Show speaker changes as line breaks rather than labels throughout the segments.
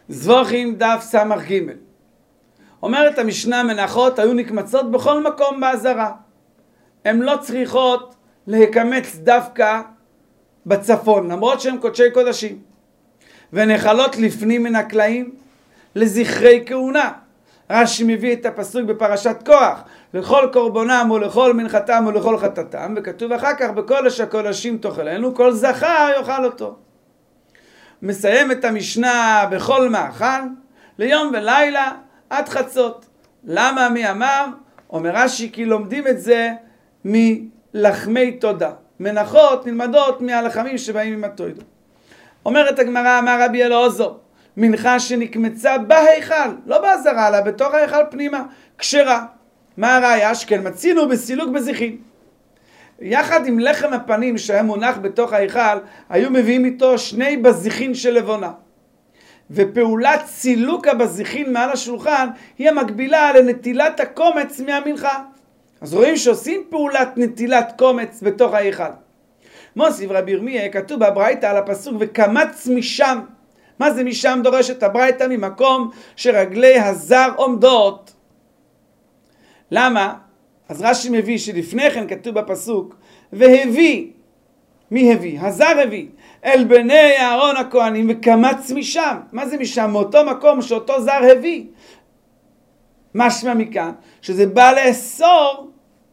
זבוכים דף סמך ג'. אומרת המשנה, מנחות היו נקמצות בכל מקום בעזרה. הן לא צריכות להקמץ דווקא בצפון, למרות שהן קודשי קודשים. ונחלות לפנים מן הקלעים לזכרי כהונה. רש"י מביא את הפסוק בפרשת קורח, לכל קורבנם ולכל מנחתם ולכל חטאתם, וכתוב אחר כך בקודש הקודשים תאכלנו, כל זכר יאכל אותו. מסיים את המשנה בכל מאכל, ליום ולילה עד חצות. למה? מי אמר? אומר רש"י, כי לומדים את זה מלחמי תודה. מנחות נלמדות מהלחמים שבאים עם התודה. אומרת הגמרא, אמר רבי אלעזר, מנחה שנקמצה בהיכל, לא בעזרה, אלא בתוך ההיכל פנימה, כשרה. מה הראיה? שכן מצינו בסילוק בזיחין. יחד עם לחם הפנים שהיה מונח בתוך ההיכל, היו מביאים איתו 2 בזיחין של לבונה. ופעולת סילוק הבזיחין מעל השולחן היא המקבילה לנטילת הקומץ מהמנחה. אז רואים שעושים פעולת נטילת קומץ בתוך ההיכל. מוסיף רבי ירמיה, כתוב בברייתא על הפסוק וקמץ משם. מה זה משם? דורשת הברייתא ממקום שרגלי הזר עומדות. למה? אז רש"י מביא שלפני כן כתוב בפסוק והביא, מי הביא? הזר הביא אל בני אהרון הכהנים וקמץ משם. מה זה משם? מאותו מקום שאותו זר הביא. משמע מכאן שזה בא לאסור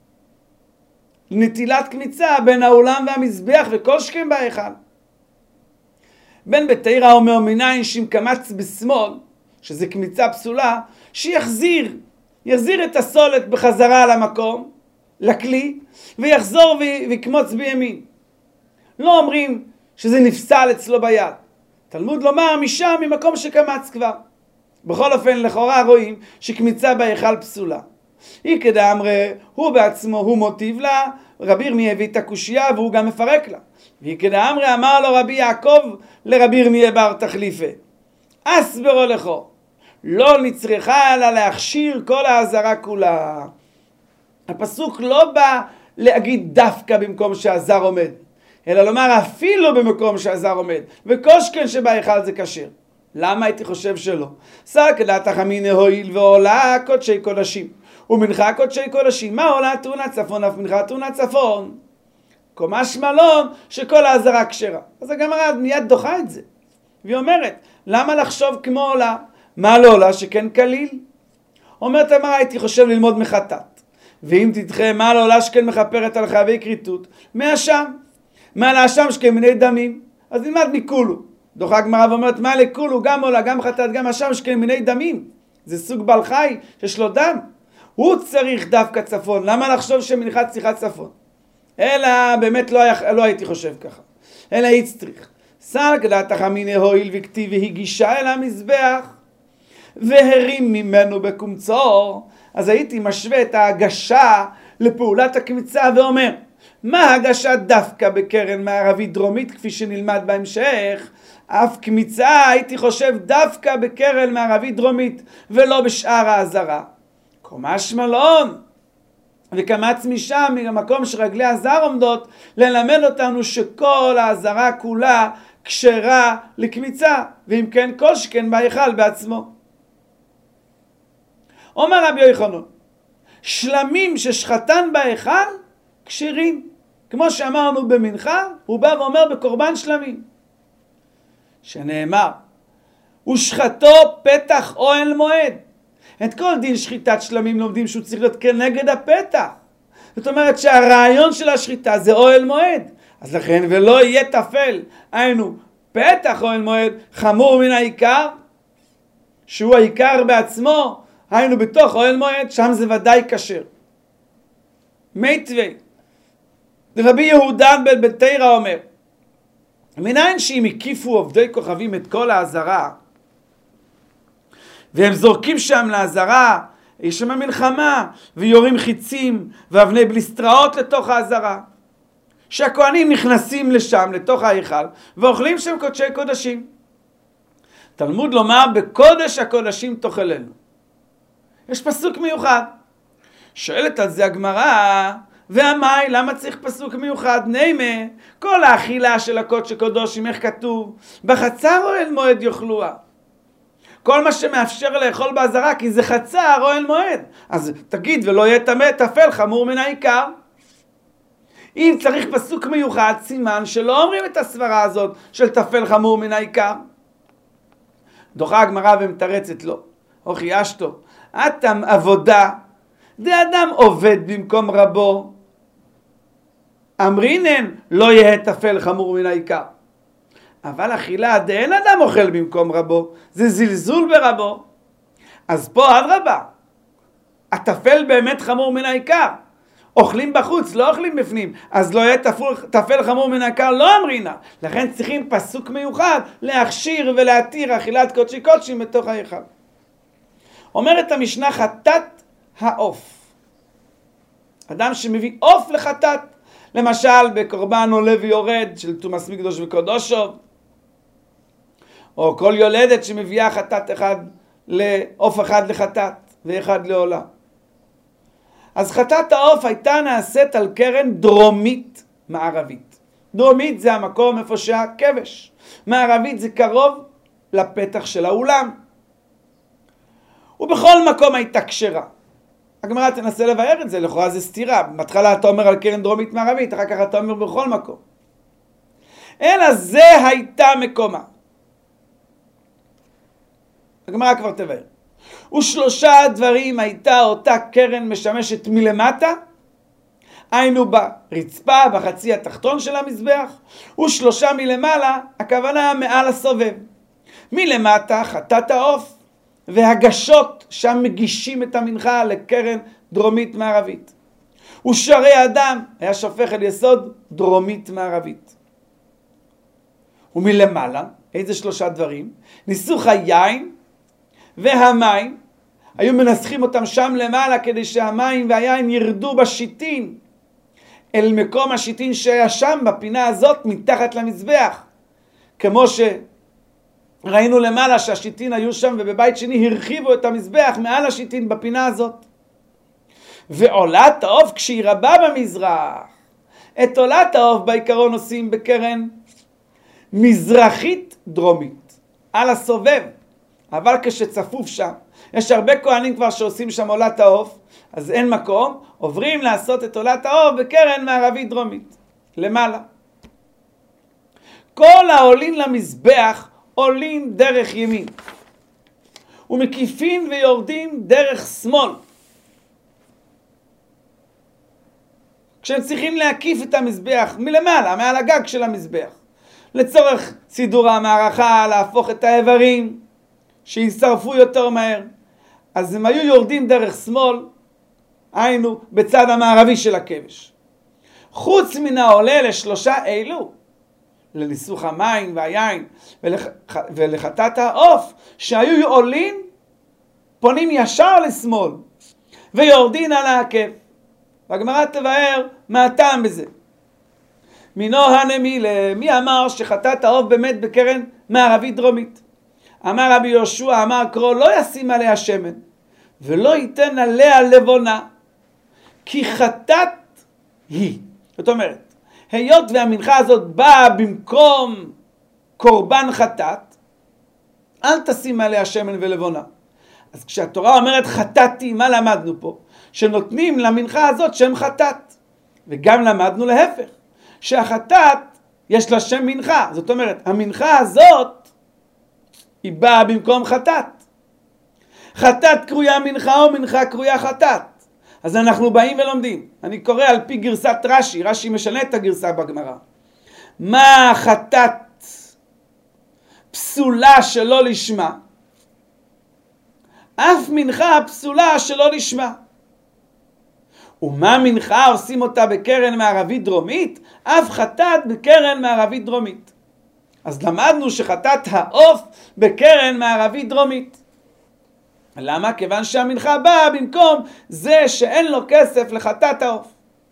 נטילת קמיצה בין האולם והמזבח וכל שכן בהיכל. בן בתרא אומר מניין שאם קמץ בשמאל, שזה קמיצה פסולה, יחזיר את הסולת בחזרה למקום, לכלי, ויחזור ויקמוץ בימין. לא אומרים שזה נפסל אצלו ביד. תלמוד לומר משם, ממקום שקמץ כבר. בכל אופן, לכאורה רואים שקמיצה בהיכל פסולה. היא כדאמרי, הוא בעצמו, הוא מוטיב לה, רבי ירמיה הביא את הקושייה והוא גם מפרק לה. והיא כדאמרי, אמר לו רבי יעקב לרבי ירמיה בר תחליפה, אסברו לכו, לא נצרכה אלא להכשיר כל העזרה כולה. הפסוק לא בא להגיד דווקא במקום שהזר עומד, אלא לומר אפילו במקום שהזר עומד, וכל שכן שבהיכל זה כשר. למה הייתי חושב שלא? שר כדעת החמינא הואיל ועולה קודשי קודשים ומנחה קודשי קודשים. מה עולה תאונה צפון אף מנחה תאונה צפון? קומה שמלון שכל העזרה כשרה. אז הגמרא מיד דוחה את זה והיא אומרת, למה לחשוב כמו עולה? מה לא עולה שכן כליל? אומרת הגמרא, הייתי חושב ללמוד מחטאת, ואם תדחה מה לא עולה שכן מכפרת על חייבי כריתות מהאשם, מה לאשם שכן מיני דמים, אז נלמד מכולו. דוחה הגמרא ואומרת, מה לכולו? גם עולה, גם חטאת, גם אשם שכן מיני דמים. זה סוג בעל חי שיש לו דם, הוא צריך דווקא צפון. למה לחשוב שמניחת צריכה צפון? אלא באמת לא הייתי חושב ככה, אלא הצטריך שר כדעת החמינא הואיל וכתיב והגישה אל המזבח והרים ממנו בקומצו. אז הייתי משווה את ההגשה לפעולת הקמיצה ואומר, מה הגשה דווקא בקרן מערבית דרומית כפי שנלמד בהמשך? אף קמיצה הייתי חושב דווקא בקרן מערבית דרומית ולא בשאר העזרה. קומה שמלון וקמץ משם מהמקום שרגלי הזר עומדות, ללמד אותנו שכל העזרה כולה כשרה לקמיצה, ואם כן כל שכן בהיכל בעצמו. אומר רבי יוחנן, שלמים ששחטן בהיכל כשרים, כמו שאמרנו במנחה, הוא בא ואומר בקורבן שלמים שנאמר ושחטו פתח אוהל מועד. את כל דין שחיטת שלמים לומדים שהוא צריך להיות כנגד הפתח. זאת אומרת שהרעיון של השחיטה זה אוהל מועד. אז לכן ולא יהיה תפל, היינו פתח אוהל מועד חמור מן העיקר, שהוא העיקר בעצמו, היינו בתוך אוהל מועד, שם זה ודאי כשר. מיטבי, רבי יהודה בן בתרא אומר, מניין שאם הקיפו עובדי כוכבים את כל העזרה, והם זורקים שם לעזרה, יש שם מלחמה, ויורים חיצים ואבני בליסטראות לתוך העזרה, שהכהנים נכנסים לשם, לתוך ההיכל, ואוכלים שם קודשי קודשים. תלמוד לומר, בקודש הקודשים תאכלנו. יש פסוק מיוחד. שואלת על זה הגמרא, והמאי, למה צריך פסוק מיוחד? נימה, כל האכילה של הקודש הקודשים, איך כתוב? בחצר אוהל מועד יאכלוה. כל מה שמאפשר לאכול בעזרה, כי זה חצר אוהל מועד. אז תגיד, ולא יהיה טמא טפל חמור מן העיקר. אם צריך פסוק מיוחד, סימן שלא אומרים את הסברה הזאת של טפל חמור מן העיקר. דוחה הגמרא ומתרצת לו, או חיישתו, אתם עבודה, אדם עובד במקום רבו, אמרינן לא יהיה טפל חמור מן העיקר. אבל אכילה דאין אדם אוכל במקום רבו, זה זלזול ברבו. אז פה אדרבה, הטפל באמת חמור מן העיקר. אוכלים בחוץ, לא אוכלים בפנים, אז לא יהיה טפל חמור מן העיקר, לא אמרינה. לכן צריכים פסוק מיוחד להכשיר ולהתיר אכילת קודשי קודשים בתוך ההיכל. אומרת המשנה חטאת העוף. אדם שמביא עוף לחטאת, למשל בקורבן עולה ויורד של תומאס מקדוש וקודשו, או כל יולדת שמביאה חטאת אחד לעוף אחד לחטאת ואחד לעולה. אז חטאת העוף הייתה נעשית על קרן דרומית מערבית. דרומית זה המקום איפה שהכבש. מערבית זה קרוב לפתח של האולם. ובכל מקום הייתה כשרה. הגמרא תנסה לבאר את זה, לכאורה זה סתירה. בהתחלה אתה אומר על קרן דרומית מערבית, אחר כך אתה אומר בכל מקום. אלא זה הייתה מקומה. הגמרא כבר תבאר. ושלושה דברים הייתה אותה קרן משמשת מלמטה, היינו ברצפה, בחצי התחתון של המזבח, ושלושה מלמעלה, הכוונה מעל הסובב. מלמטה חטאת העוף, והגשות שם מגישים את המנחה לקרן דרומית מערבית. ושרי אדם היה שופך אל יסוד דרומית מערבית. ומלמעלה, איזה שלושה דברים? ניסוך היין והמים, היו מנסחים אותם שם למעלה כדי שהמים והיין ירדו בשיטין אל מקום השיטין שהיה שם בפינה הזאת מתחת למזבח, כמו שראינו למעלה שהשיטין היו שם, ובבית שני הרחיבו את המזבח מעל השיטין בפינה הזאת. ועולת העוף כשהיא רבה במזרח, את עולת העוף בעיקרון עושים בקרן מזרחית דרומית על הסובב, אבל כשצפוף שם, יש הרבה כהנים כבר שעושים שם עולת העוף, אז אין מקום, עוברים לעשות את עולת העוף בקרן מערבית דרומית, למעלה. כל העולים למזבח עולים דרך ימין, ומקיפים ויורדים דרך שמאל. כשהם צריכים להקיף את המזבח מלמעלה, מעל הגג של המזבח, לצורך סידור המערכה, להפוך את האיברים, שישרפו יותר מהר, אז הם היו יורדים דרך שמאל, היינו בצד המערבי של הכבש. חוץ מן העולה לשלושה אלו, לניסוך המים והיין ולחטאת העוף, שהיו עולים, פונים ישר לשמאל, ויורדים על העקב. והגמרא תבאר מה הטעם בזה. מינו הנמילה, מי אמר שחטאת העוף באמת בקרן מערבית דרומית? אמר רבי יהושע, אמר קרוא, לא ישים עליה שמן, ולא ייתן עליה לבונה, כי חטאת היא. זאת אומרת, היות והמנחה הזאת באה במקום קורבן חטאת, אל תשים עליה שמן ולבונה. אז כשהתורה אומרת חטאתי, מה למדנו פה? שנותנים למנחה הזאת שם חטאת. וגם למדנו להפך, שהחטאת יש לה שם מנחה. זאת אומרת, המנחה הזאת היא באה במקום חטאת. חטאת קרויה מנחה או מנחה קרויה חטאת. אז אנחנו באים ולומדים. אני קורא על פי גרסת רש"י, רש"י משנה את הגרסה בגמרא. מה חטאת פסולה שלא לשמה? אף מנחה פסולה שלא לשמה. ומה מנחה עושים אותה בקרן מערבית דרומית? אף חטאת בקרן מערבית דרומית. אז למדנו שחטאת העוף בקרן מערבית דרומית. למה? כיוון שהמנחה באה במקום זה שאין לו כסף לחטאת העוף.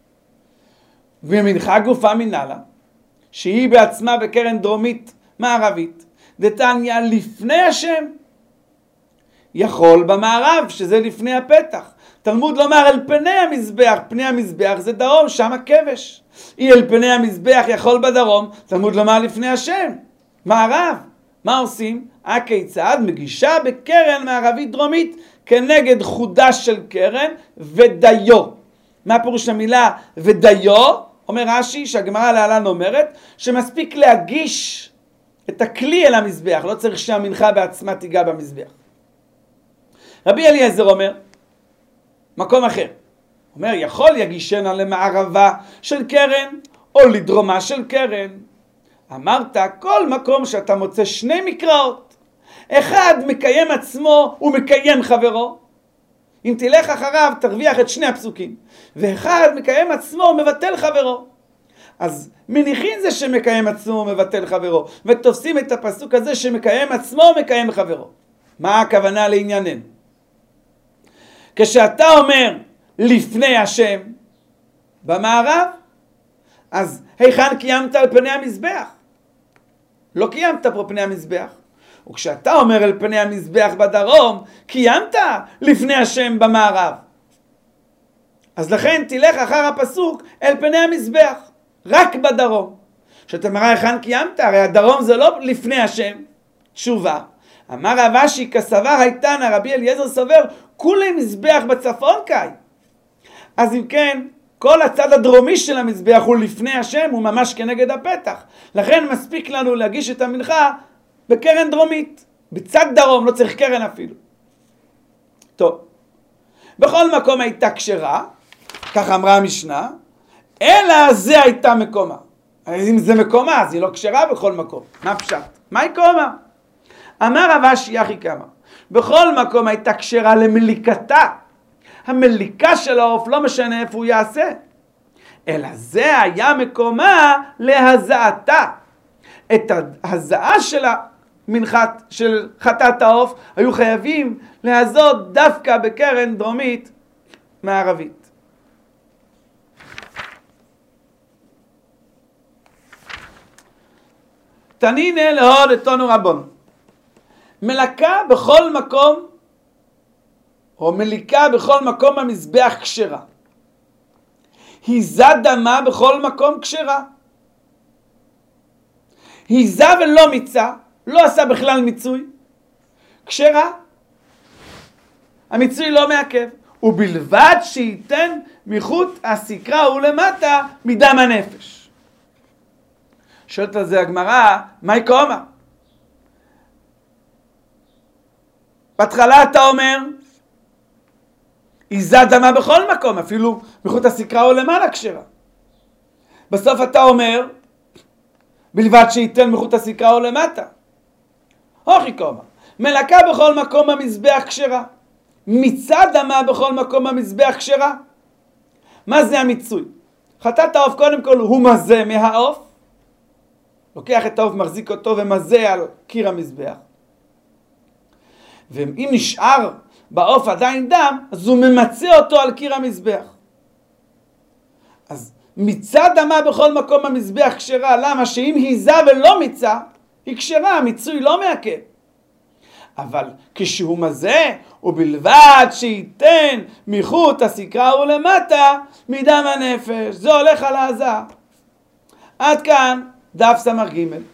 ומנחה גופה מנהלה, שהיא בעצמה בקרן דרומית מערבית, דתניא לפני השם, יכול במערב, שזה לפני הפתח. תלמוד לומר אל פני המזבח, פני המזבח זה דרום, שם הכבש. היא אל פני המזבח יכול בדרום, תלמוד לומר לפני השם, מערב. מה עושים? הכיצד? מגישה בקרן מערבית דרומית כנגד חודה של קרן ודיו. מה פירוש המילה ודיו? אומר רש"י שהגמרא להלן אומרת שמספיק להגיש את הכלי אל המזבח, לא צריך שהמנחה בעצמה תיגע במזבח. רבי אליעזר אומר, מקום אחר, אומר יכול יגישנה למערבה של קרן או לדרומה של קרן. אמרת כל מקום שאתה מוצא שני מקראות, אחד מקיים עצמו ומקיים חברו, אם תלך אחריו תרוויח את שני הפסוקים, ואחד מקיים עצמו ומבטל חברו. אז מניחים זה שמקיים עצמו ומבטל חברו, ותופסים את הפסוק הזה שמקיים עצמו ומקיים חברו. מה הכוונה לענייננו? כשאתה אומר לפני השם במערב, אז היכן קיימת על פני המזבח? לא קיימת פה פני המזבח. וכשאתה אומר אל פני המזבח בדרום, קיימת לפני השם במערב. אז לכן תלך אחר הפסוק אל פני המזבח, רק בדרום. שאתה מראה היכן קיימת, הרי הדרום זה לא לפני השם. תשובה, אמר רב אשי כסבר הייתנא, רבי אליעזר סובר, כולי מזבח בצפון קאי. אז אם כן, כל הצד הדרומי של המזבח הוא לפני השם, הוא ממש כנגד הפתח. לכן מספיק לנו להגיש את המנחה בקרן דרומית, בצד דרום, לא צריך קרן אפילו. טוב, בכל מקום הייתה כשרה, כך אמרה המשנה, אלא זה הייתה מקומה. אם זה מקומה, אז היא לא כשרה בכל מקום. מה פשט? מהי קומה? אמר רב אשי אחי קמא, בכל מקום הייתה כשרה למליקתה. המליקה של העוף לא משנה איפה הוא יעשה, אלא זה היה מקומה להזעתה. את ההזעה של המנחת של חטאת העוף היו חייבים להזות דווקא בקרן דרומית מערבית. תנינא להוד אתונו רבון, מלקה בכל מקום או מליקה בכל מקום המזבח כשרה, היזה דמה בכל מקום כשרה, היזה ולא מיצה, לא עשה בכלל מיצוי, כשרה, המיצוי לא מעכב, ובלבד שייתן מחוט הסקרה ולמטה מדם הנפש. שואלת על זה הגמרא, מהי קומה? בהתחלה אתה אומר, היזה דמה בכל מקום, אפילו מחוט הסקרה ולמעלה כשרה. בסוף אתה אומר, בלבד שייתן מחוט הסקרה ולמטה. הוכי קומה, מלקה בכל מקום המזבח כשרה, מיצה דמה בכל מקום המזבח כשרה. מה זה המיצוי? חטאת העוף קודם כל הוא מזה מהעוף, לוקח את העוף, מחזיק אותו ומזה על קיר המזבח. ואם נשאר בעוף עדיין דם, אז הוא ממצא אותו על קיר המזבח. אז מיצה דמה בכל מקום המזבח כשרה. למה? שאם היזה ולא מיצה, היא כשרה, המיצוי לא מעכב. אבל כשהוא מזה, ובלבד שייתן מחוט הסקרה ולמטה מדם הנפש. זה הולך על ההזה. עד כאן דף סמ"ג.